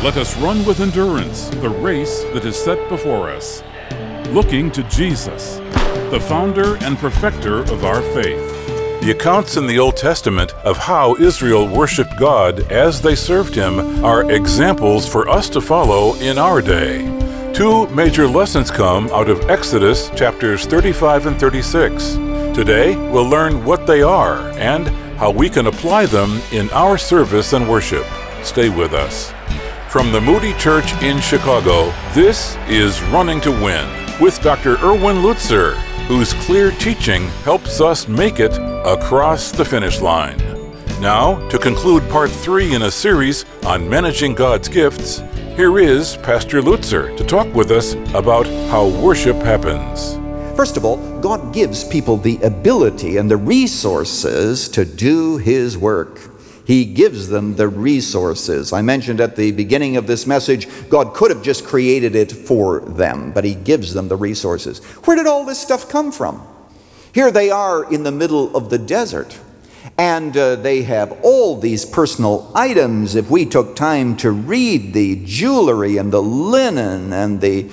Let us run with endurance the race that is set before us, looking to Jesus, the founder and perfecter of our faith. The accounts in the Old Testament of how Israel worshiped God as they served Him are examples for us to follow in our day. Two major lessons come out of Exodus chapters 35 and 36. Today, we'll learn what they are and how we can apply them in our service and worship. Stay with us. From the Moody Church in Chicago, this is Running to Win with Dr. Erwin Lutzer, whose clear teaching helps us make it across the finish line. Now, to conclude part 3 in a series on managing God's gifts, here is Pastor Lutzer to talk with us about how worship happens. First of all, God gives people the ability and the resources to do His work. He gives them the resources. I mentioned at the beginning of this message, God could have just created it for them, but He gives them the resources. Where did all this stuff come from? Here they are in the middle of the desert, and they have all these personal items. If we took time to read the jewelry and the linen and the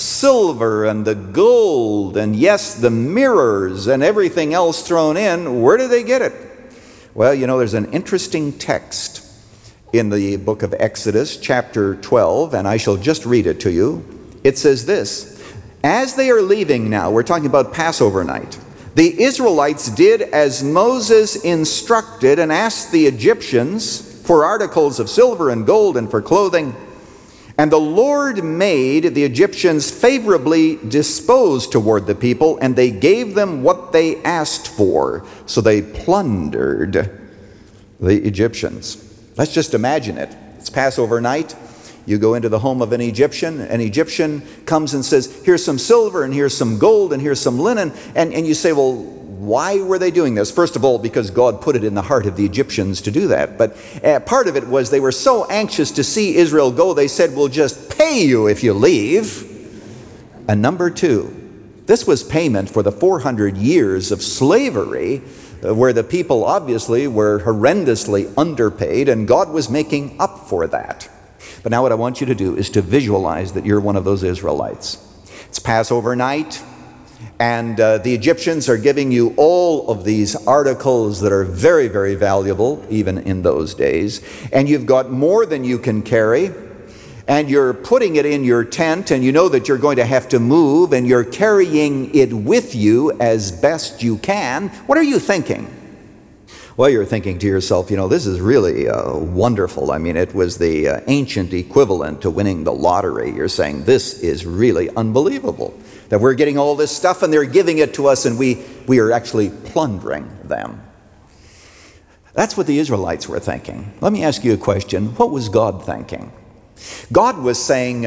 silver and the gold, and yes, the mirrors and everything else thrown in, where do they get it? Well, you know, there's an interesting text in the book of Exodus, chapter 12, and I shall just read it to you. It says this: as they are leaving now, we're talking about Passover night, the Israelites did as Moses instructed and asked the Egyptians for articles of silver and gold and for clothing. And the Lord made the Egyptians favorably disposed toward the people, and they gave them what they asked for. So they plundered the Egyptians. Let's just imagine it. It's Passover night. You go into the home of an Egyptian comes and says, here's some silver, and here's some gold, and here's some linen. And you say, well, why were they doing this? First of all, because God put it in the heart of the Egyptians to do that. But part of it was they were so anxious to see Israel go, they said, we'll just pay you if you leave. And number two, this was payment for the 400 years of slavery, where the people obviously were horrendously underpaid, and God was making up for that. But now what I want you to do is to visualize that you're one of those Israelites. It's Passover night. And the Egyptians are giving you all of these articles that are very, very valuable, even in those days. And you've got more than you can carry. And you're putting it in your tent, and you know that you're going to have to move, and you're carrying it with you as best you can. What are you thinking? Well, you're thinking to yourself, you know, this is really wonderful. I mean, it was the ancient equivalent to winning the lottery. You're saying, this is really unbelievable, that we're getting all this stuff and they're giving it to us, and we are actually plundering them. That's what the Israelites were thinking. Let me ask you a question. What was God thinking? God was saying,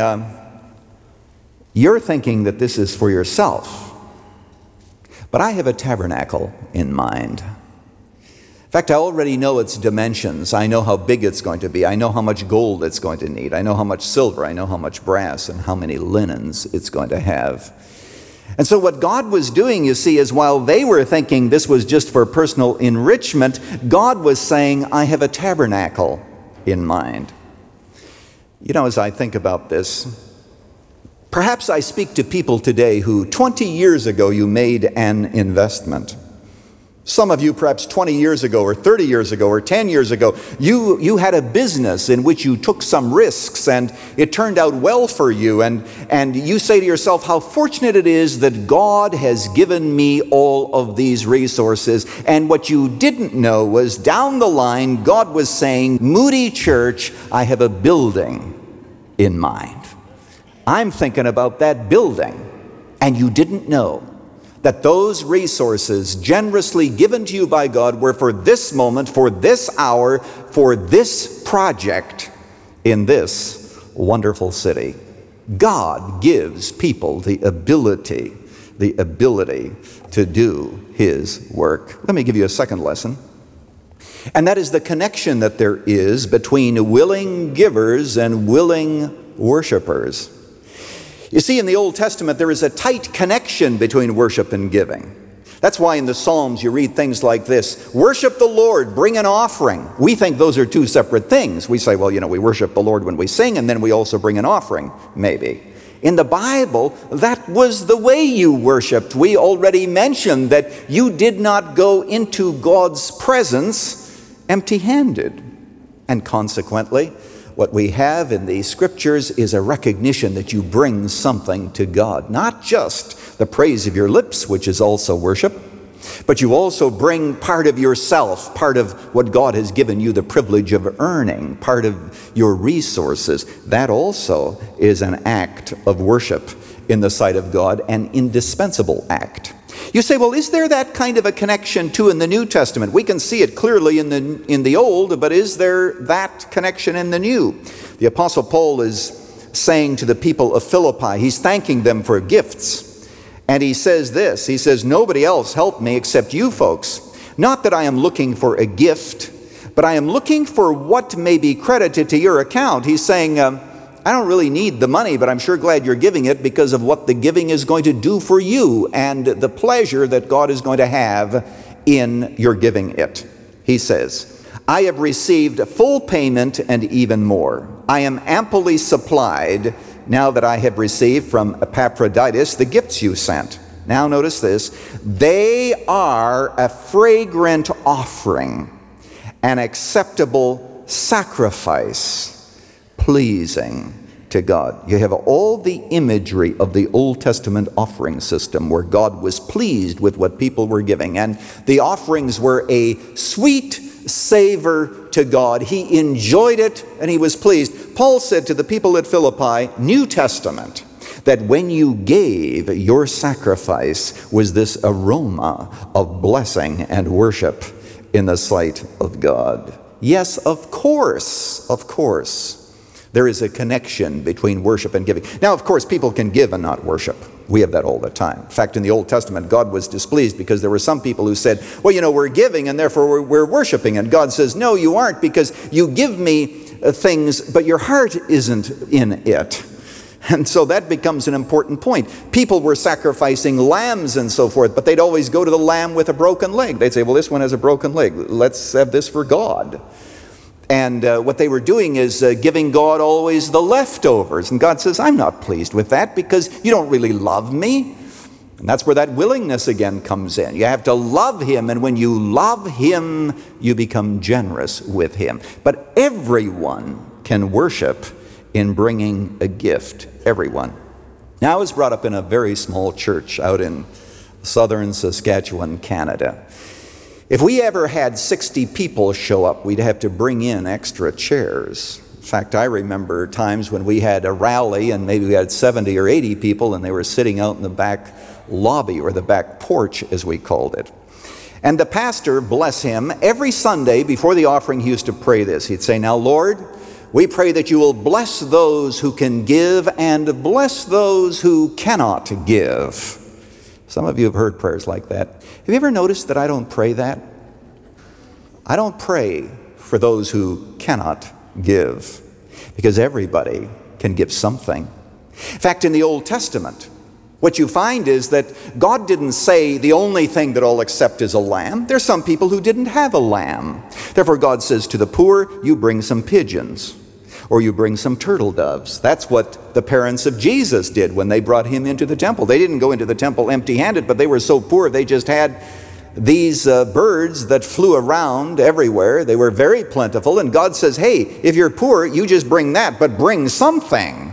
you're thinking that this is for yourself, but I have a tabernacle in mind. In fact, I already know its dimensions. I know how big it's going to be. I know how much gold it's going to need. I know how much silver. I know how much brass and how many linens it's going to have. And so what God was doing, you see, is while they were thinking this was just for personal enrichment, God was saying, I have a tabernacle in mind. You know, as I think about this, perhaps I speak to people today who 20 years ago you made an investment. Some of you perhaps 20 years ago or 30 years ago or 10 years ago, you had a business in which you took some risks and it turned out well for you. And you say to yourself, how fortunate it is that God has given me all of these resources. And what you didn't know was down the line, God was saying, Moody Church, I have a building in mind. I'm thinking about that building. And you didn't know that those resources generously given to you by God were for this moment, for this hour, for this project in this wonderful city. God gives people the ability to do His work. Let me give you a second lesson. And that is the connection that there is between willing givers and willing worshipers. You see, in the Old Testament, there is a tight connection between worship and giving. That's why in the Psalms you read things like this: worship the Lord, bring an offering. We think those are two separate things. We say, well, we worship the Lord when we sing, and then we also bring an offering, maybe. In the Bible, that was the way you worshiped. We already mentioned that you did not go into God's presence empty-handed. And consequently, what we have in the Scriptures is a recognition that you bring something to God. Not just the praise of your lips, which is also worship, but you also bring part of yourself, part of what God has given you the privilege of earning, part of your resources. That also is an act of worship in the sight of God, an indispensable act. You say, well, is there that kind of a connection too in the New Testament? We can see it clearly in the Old, but is there that connection in the New? The Apostle Paul is saying to the people of Philippi, he's thanking them for gifts. And he says this, he says, nobody else helped me except you folks. Not that I am looking for a gift, but I am looking for what may be credited to your account. He's saying, I don't really need the money, but I'm sure glad you're giving it because of what the giving is going to do for you and the pleasure that God is going to have in your giving it. He says, I have received full payment and even more. I am amply supplied now that I have received from Epaphroditus the gifts you sent. Now notice this. They are a fragrant offering, an acceptable sacrifice, pleasing to God. You have all the imagery of the Old Testament offering system where God was pleased with what people were giving. And the offerings were a sweet savor to God. He enjoyed it and he was pleased. Paul said to the people at Philippi, New Testament, that when you gave, your sacrifice was this aroma of blessing and worship in the sight of God. Yes, of course, there is a connection between worship and giving. Now, of course, people can give and not worship. We have that all the time. In fact, in the Old Testament, God was displeased because there were some people who said, well, we're giving and therefore we're worshiping. And God says, no, you aren't, because you give me things, but your heart isn't in it. And so that becomes an important point. People were sacrificing lambs and so forth, but they'd always go to the lamb with a broken leg. They'd say, well, this one has a broken leg. Let's have this for God. And what they were doing is giving God always the leftovers. And God says, I'm not pleased with that because you don't really love me. And that's where that willingness again comes in. You have to love him, and when you love him, you become generous with him. But everyone can worship in bringing a gift. Everyone. Now, I was brought up in a very small church out in southern Saskatchewan, Canada. If we ever had 60 people show up, we'd have to bring in extra chairs. In fact, I remember times when we had a rally and maybe we had 70 or 80 people and they were sitting out in the back lobby or the back porch, as we called it. And the pastor, bless him, every Sunday before the offering he used to pray this. He'd say, now, Lord, we pray that you will bless those who can give and bless those who cannot give. Some of you have heard prayers like that. Have you ever noticed that I don't pray that? I don't pray for those who cannot give, because everybody can give something. In fact, in the Old Testament, what you find is that God didn't say the only thing that I'll accept is a lamb. There's some people who didn't have a lamb. Therefore, God says to the poor, you bring some pigeons, or you bring some turtle doves. That's what the parents of Jesus did when they brought him into the temple. They didn't go into the temple empty-handed, but they were so poor they just had these birds that flew around everywhere. They were very plentiful, and God says, hey, if you're poor, you just bring that, but bring something.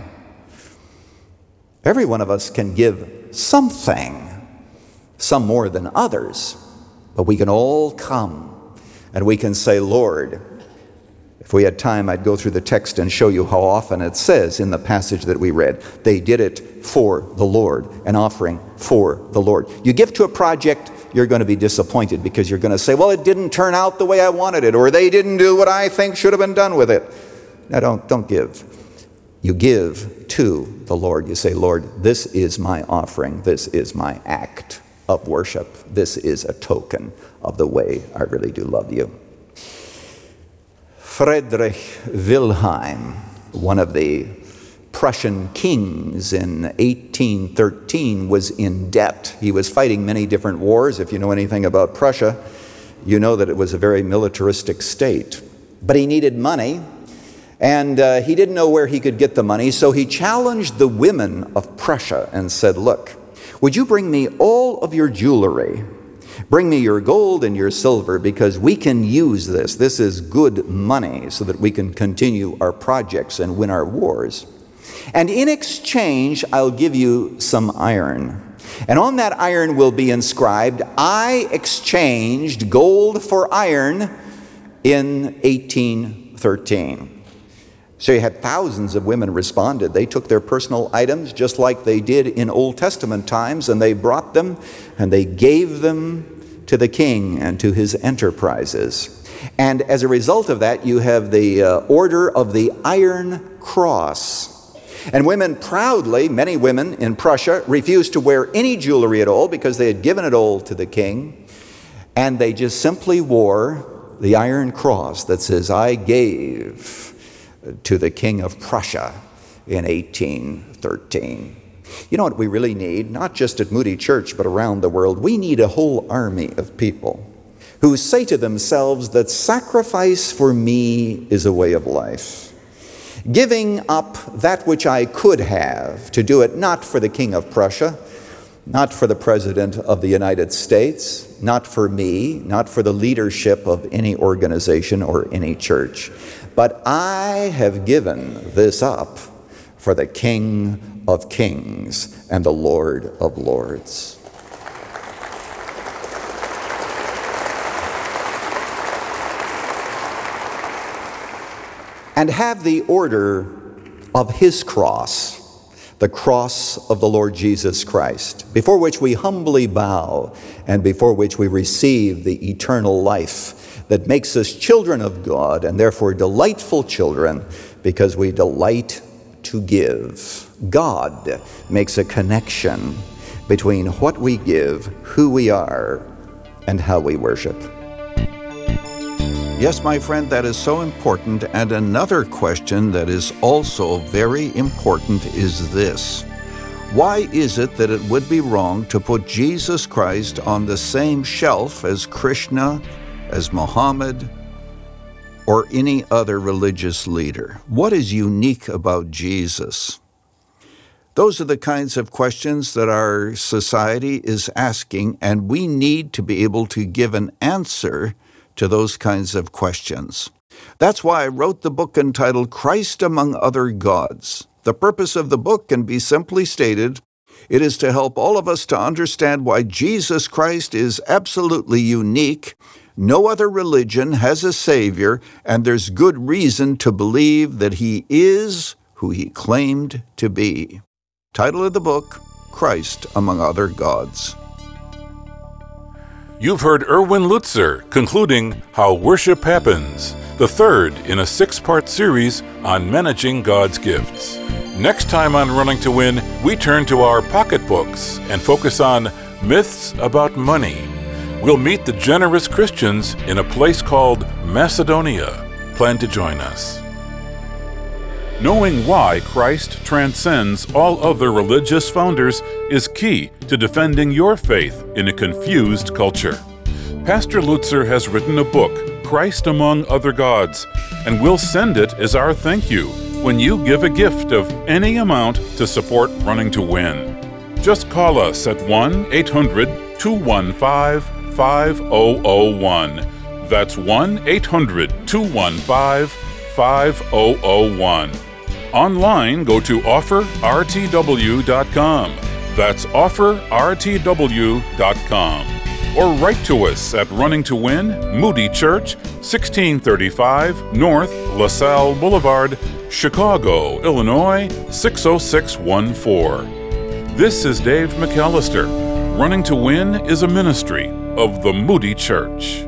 Every one of us can give something, some more than others, but we can all come and we can say, Lord, if we had time, I'd go through the text and show you how often it says in the passage that we read, they did it for the Lord, an offering for the Lord. You give to a project, you're going to be disappointed because you're going to say, well, it didn't turn out the way I wanted it, or they didn't do what I think should have been done with it. Now, don't give. You give to the Lord. You say, Lord, this is my offering. This is my act of worship. This is a token of the way I really do love you. Friedrich Wilhelm, one of the Prussian kings in 1813 was in debt. He was fighting many different wars. If you know anything about Prussia, you know that it was a very militaristic state. But he needed money, and he didn't know where he could get the money, so he challenged the women of Prussia and said, "Look, would you bring me all of your jewelry? Bring me your gold and your silver, because we can use this. This is good money so that we can continue our projects and win our wars. And in exchange, I'll give you some iron. And on that iron will be inscribed, 'I exchanged gold for iron in 1813. So you had thousands of women responded. They took their personal items just like they did in Old Testament times, and they brought them and they gave them to the king and to his enterprises. And as a result of that, you have the Order of the Iron Cross. And women proudly, many women in Prussia, refused to wear any jewelry at all because they had given it all to the king. And they just simply wore the Iron Cross that says, "I gave to the King of Prussia in 1813. You know what we really need, not just at Moody Church, but around the world? We need a whole army of people who say to themselves that sacrifice for me is a way of life. Giving up that which I could have, to do it not for the King of Prussia, not for the President of the United States, not for me, not for the leadership of any organization or any church, but I have given this up for the King of Kings and the Lord of Lords." And have the order of his cross, the cross of the Lord Jesus Christ, before which we humbly bow and before which we receive the eternal life that makes us children of God, and therefore delightful children because we delight to give. God makes a connection between what we give, who we are, and how we worship. Yes, my friend, that is so important. And another question that is also very important is this: why is it that it would be wrong to put Jesus Christ on the same shelf as Krishna, as Muhammad, or any other religious leader? What is unique about Jesus? Those are the kinds of questions that our society is asking, and we need to be able to give an answer to those kinds of questions. That's why I wrote the book entitled Christ Among Other Gods. The purpose of the book can be simply stated: it is to help all of us to understand why Jesus Christ is absolutely unique. No other religion has a Savior, and there's good reason to believe that He is who He claimed to be. Title of the book, Christ Among Other Gods. You've heard Erwin Lutzer concluding How Worship Happens, the third in a 6-part series on managing God's gifts. Next time on Running to Win, we turn to our pocketbooks and focus on myths about money. We'll meet the generous Christians in a place called Macedonia. Plan to join us. Knowing why Christ transcends all other religious founders is key to defending your faith in a confused culture. Pastor Lutzer has written a book, Christ Among Other Gods, and we'll send it as our thank you when you give a gift of any amount to support Running to Win. Just call us at 1-800-215-5001. That's 1-800-215-5001. Online, go to offerrtw.com. That's offerrtw.com. Or write to us at Running to Win, Moody Church, 1635 North LaSalle Boulevard, Chicago, Illinois, 60614. This is Dave McAllister. Running to Win is a ministry of the Moody Church.